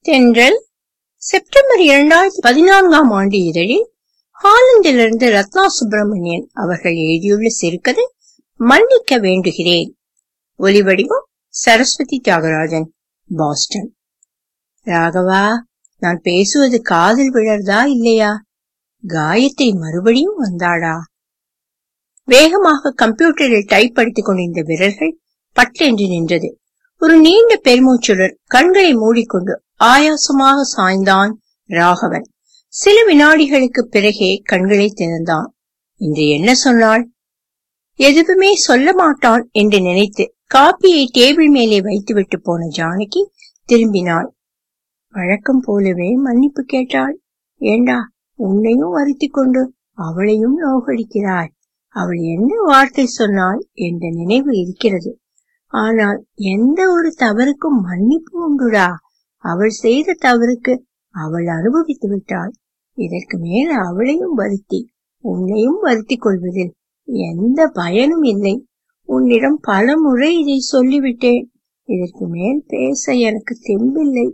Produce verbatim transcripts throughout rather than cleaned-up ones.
தென்றல் செப்டம்பர் இரண்டாயிரத்தி பதினான்காம் ஆண்டு இதழில் ஹாலந்திலிருந்து ரத்னா சுப்பிரமணியன் அவர்கள் எழுதியுள்ள சிறுகதை மன்னிக்க வேண்டுகிறேன். ஒலிவடிவம் சரஸ்வதி தியாகராஜன், பாஸ்டன். ராகவா, நான் பேசுவது காதில் விழறதா இல்லையா? காயத்ரி மறுபடியும் வந்தாளா? வேகமாக கம்ப்யூட்டரில் டைப் அடித்துக் கொண்டிருந்த விரல்கள் பட்டென்று நின்றது. ஒரு நீண்ட பெருமூச்சுடன் கண்களை மூடிக்கொண்டு ஆயாசமாக சாய்ந்தான் ராகவன். சில வினாடிகளுக்கு பிறகே கண்களை திறந்தான். இன்று என்ன சொன்னாள்? எதுவுமே சொல்ல மாட்டான் என்று நினைத்து காப்பியை டேபிள் மேலே வைத்துவிட்டு போன ஜானகி திரும்பினாள். வழக்கம் போலவே மன்னிப்பு கேட்டாள். ஏண்டா, உன்னையும் வருத்தி கொண்டு அவளையும் நோகடிக்கிறாய்? அவள் என்ன வார்த்தை சொன்னாள் என்ற நினைவு இருக்கிறது. ஆனால் எந்த ஒரு தவறுக்கும் மன்னிப்பு உண்டுடா? அவள் செய்த தவறுக்கு அவள் அனுபவித்து விட்டாள். இதற்கு மேல அவளையும் வருத்தி உன்னையும் வருத்திக் கொள்வதில் எந்த பயனும் இல்லை. உன்னிடம் பல முறை இதை சொல்லிவிட்டேன். இதற்கு மேல் பேச எனக்கு தெம்பில்லை.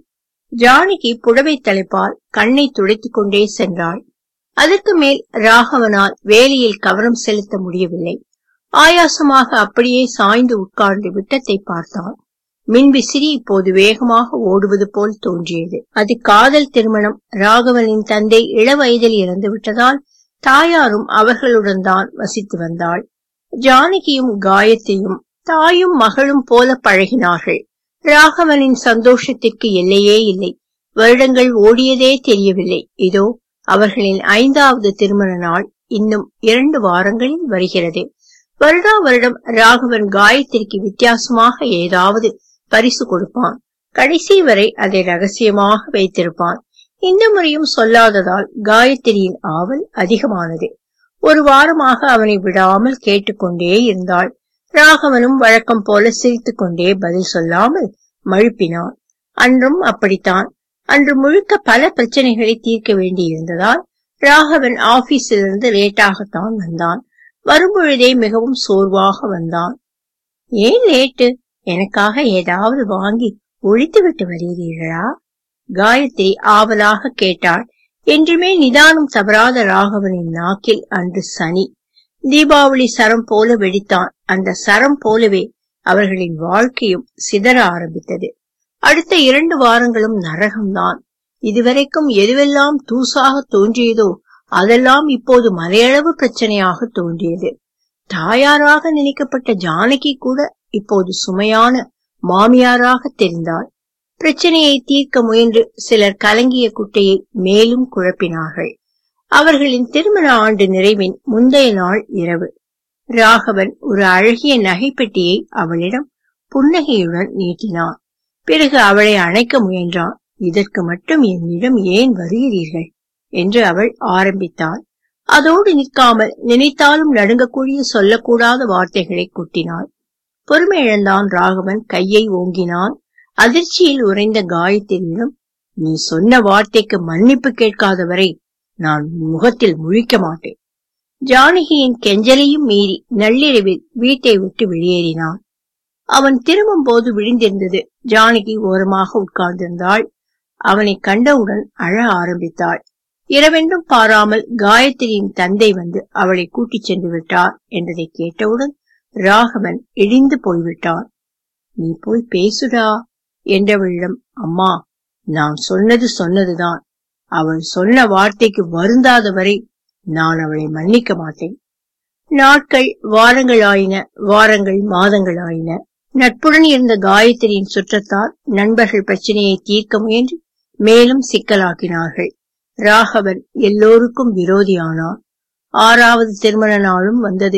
ஜானகி புடவை தலைப்பால் கண்ணை துடைத்துக் கொண்டே சென்றாள். அதற்கு மேல் ராகவனால் வேலையில் கவனம் செலுத்த முடியவில்லை. ஆயாசமாக அப்படியே சாய்ந்து உட்கார்ந்து விட்டத்தை பார்த்தான். மின்விசிறி இப்போது வேகமாக ஓடுவது போல் தோன்றியது. அது காதல் திருமணம். ராகவனின் தந்தை இளவயதில் இறந்து விட்டதால் தாயாரும் அவர்களுடன் தான் வசித்து வந்தாள். ஜானகியும் காயத்ரியும் தாயும் மகளும் போல பழகினார்கள். ராகவனின் சந்தோஷத்திற்கு எல்லையே இல்லை. வருடங்கள் ஓடியதே தெரியவில்லை. இதோ அவர்களின் ஐந்தாவது திருமண நாள் இன்னும் இரண்டு வாரங்களில் வருகிறது. வருடா வருடம் ராகவன் காயத்ரிக்கு வித்தியாசமாக ஏதாவது பரிசு கொடுப்பான். கடைசி வரை அதை ரகசியமாக வைத்திருப்பான். இந்த முறையும் சொல்லாததால் காயத்ரியின் ஆவல் அதிகமானது. ஒரு வாரமாக அவனை விடாமல் கேட்டுக்கொண்டே இருந்தாள். ராகவனும் வழக்கம் போல சிரித்துக் கொண்டே பதில் சொல்லாமல் மழுப்பினான். அன்றும் அப்படித்தான். அன்று முழுக்க பல பிரச்சனைகளை தீர்க்க வேண்டி இருந்ததால் ராகவன் ஆபீஸிலிருந்து லேட்டாகத்தான் வந்தான். வரும்பொழுதே மிகவும் சோர்வாக வந்தான். ஏன் லேட்டு? எனக்காக ஏதாவது வாங்கி ஒழித்து விட்டு வருகிறீர்களா? காயத்ரி ஆவலாக கேட்டாள். என்றுமே நிதானம் தவறாத ராகவனின் நாக்கில் அன்று சனி. தீபாவளி சரம் போல வெடித்தான். அந்த சரம் போலவே அவர்களின் வாழ்க்கையும் சிதற ஆரம்பித்தது. அடுத்த இரண்டு வாரங்களும் நரகம்தான். இதுவரைக்கும் எதுவெல்லாம் தூசாக தோன்றியதோ அதெல்லாம் இப்போது மலையளவு பிரச்சனையாக தோன்றியது. தாயாராக நினைக்கப்பட்ட ஜானகி கூட இப்போது சுமையான மாமியாராக தெரிந்தாள். பிரச்சனையை தீர்க்க முயன்று சிலர் கலங்கிய குட்டையை மேலும் குழப்பினார்கள். அவர்களின் திருமண ஆண்டு நிறைவின் முந்தைய நாள் இரவு ராகவன் ஒரு அழகிய நகைப்பெட்டியை அவளிடம் புன்னகையுடன் நீட்டினான். பிறகு அவளை அணைக்க முயன்றான். இதற்கு மட்டும் என்னிடம் ஏன் வருகிறீர்கள் என்று அவள் ஆரம்பித்தாள். அதோடு நிற்காமல் நினைத்தாலும் நடுங்கக்கூடிய சொல்லக்கூடாத வார்த்தைகளை கொட்டினாள். பொறுமை இழந்தான் ராகவன். கையை ஓங்கினான். அதிர்ச்சியில் உறைந்த காயத்ரியிடம், நீ சொன்ன வார்த்தைக்கு மன்னிப்பு கேட்காதவரை நான் முகத்தில் முழிக்க மாட்டேன். ஜானகியின் கெஞ்சலையும் மீறி நள்ளிரவில் வீட்டை விட்டு வெளியேறினான். அவன் திரும்பும் போது விழிந்திருந்தது. ஜானகி ஓரமாக உட்கார்ந்திருந்தாள். அவனை கண்டவுடன் அழ ஆரம்பித்தாள். இரவென்றும் பாராமல் காயத்ரியின் தந்தை வந்து அவளை கூட்டிச் சென்று விட்டார் என்றதை கேட்டவுடன் ராகவன் இடிந்து போய்விட்டான். நீ போய் பேசுடா என்றவளிடம், அம்மா, நான் சொன்னது சொன்னதுதான். அவள் சொன்ன வார்த்தைக்கு வருந்தாத வரை நான் அவளை மன்னிக்க மாட்டேன். நாட்கள் வாரங்கள் ஆயின. வாரங்கள் மாதங்கள் ஆயின. நட்புடன் இருந்த காயத்ரியின் சுற்றத்தார் நண்பர்கள் பிரச்சனையை தீர்க்க முயன்று மேலும் சிக்கலாக்கினார்கள். ராகவன் எல்லோருக்கும் விரோதியானான். ஆறாவது திருமண நாளும் வந்தது.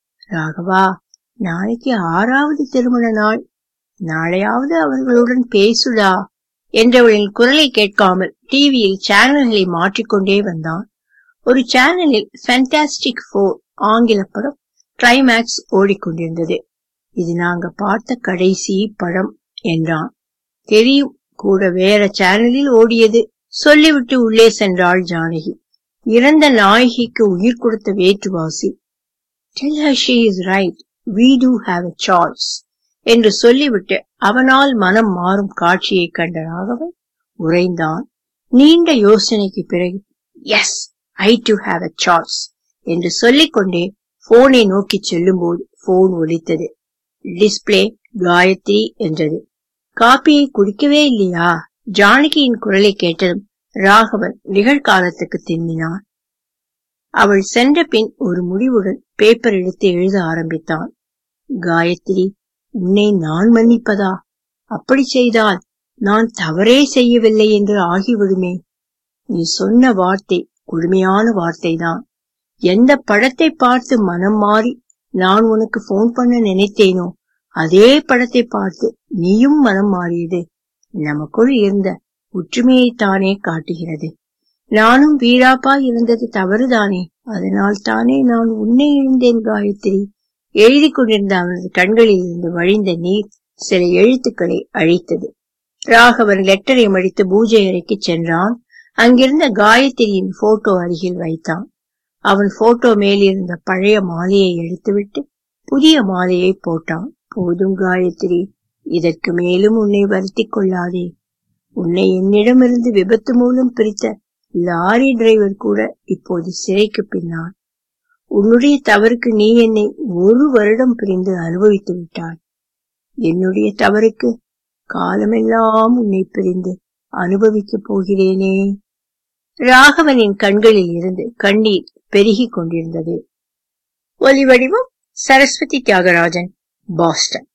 ராகவா, நாளைக்கு ஆறாவது திருமண நாள். நாளையாவது அவர்களுடன் பேசுடா என்றவளின் குரலை கேட்காமல் டிவியில் சேனல்களை மாற்றிக்கொண்டே வந்தான். ஒரு சேனலில் ஃபேண்டாஸ்டிக் ஃபோர் ஆங்கில படம் கிளைமேக்ஸ் ஓடிக்கொண்டிருந்தது. இது நாங்க பார்த்த கடைசி படம் என்றான். தெரியும், கூட வேற சேனலில் ஓடியது. சொல்லிவிட்டு உள்ளே சென்றாள் ஜானகி. இறந்த நாயகிக்கு உயிர் கொடுத்த வேற்றுவாசி. Tell her she is right. We do have a choice என்று சொல்லிவிட்டு அவனால் மனம் மாறும் காட்சியை கண்ட ராகவன் உறைந்தான். நீண்ட யோசனைக்கு பிறகு yes, I do have a choice என்று சொல்லிக்கொண்டே போனை நோக்கி செல்லும் போது போன் ஒலித்தது. டிஸ்பிளே காயத்ரி என்றது. காப்பியை குடிக்கவே இல்லையா? ஜானகியின் குரலை கேட்டதும் ராகவன் நிகழ்காலத்துக்கு திரும்பினான். அவள் சென்ற பின் ஒரு முடிவுடன் பேப்பர் எடுத்து எழுத ஆரம்பித்தான். காயத்ரி, உன்னை நான் மன்னிப்பதா? அப்படி செய்தால் நான் தவறே செய்யவில்லை என்று ஆகிவிடுமே. நீ சொன்ன வார்த்தை கொடுமையான வார்த்தைதான். எந்த படத்தை பார்த்து மனம் மாறி நான் உனக்கு போன் பண்ண நினைத்தேனோ அதே படத்தை பார்த்து நீயும் மனம் மாறியது நமக்குள் இருந்த ஒற்றுமையைத்தானே காட்டுகிறது. நானும் வீராப்பா இருந்தது தவறுதானே, அதனால் தானே நான் உன்னை இழந்தேன் காயத்ரி. எழுதி கொண்டிருந்த அவனது கண்களில் இருந்து வழிந்த நீர் சில எழுத்துக்களை அழித்தது. ராகவன் லெட்டரை மடித்து பூஜை அறைக்கு சென்றான். அங்கிருந்த காயத்ரியின் போட்டோ அருகில் வைத்தான். அவன் போட்டோ மேலிருந்த பழைய மாலையை எடுத்துவிட்டு புதிய மாலையை போட்டான். போதும் காயத்ரி, இதற்கு மேலும் உன்னை வருத்தி கொள்ளாதே. உன்னை என்னிடமிருந்து விபத்து மூலம் பிரித்த லாரி டிரைவர் கூட இப்போது சிறைக்கு பின்னான். உன்னுடைய தவறுக்கு நீ என்னை ஒரு வருடம் பிரிந்து அனுபவித்து விட்டாய். என்னுடைய தவறுக்கு காலமெல்லாம் உன்னை பிரிந்து அனுபவிக்கப் போகிறேனே. ராகவனின் கண்களில் இருந்து கண்ணீர் பெருகிக் கொண்டிருந்தது. ஒலி வடிவம் சரஸ்வதி தியாகராஜன், பாஸ்டன்.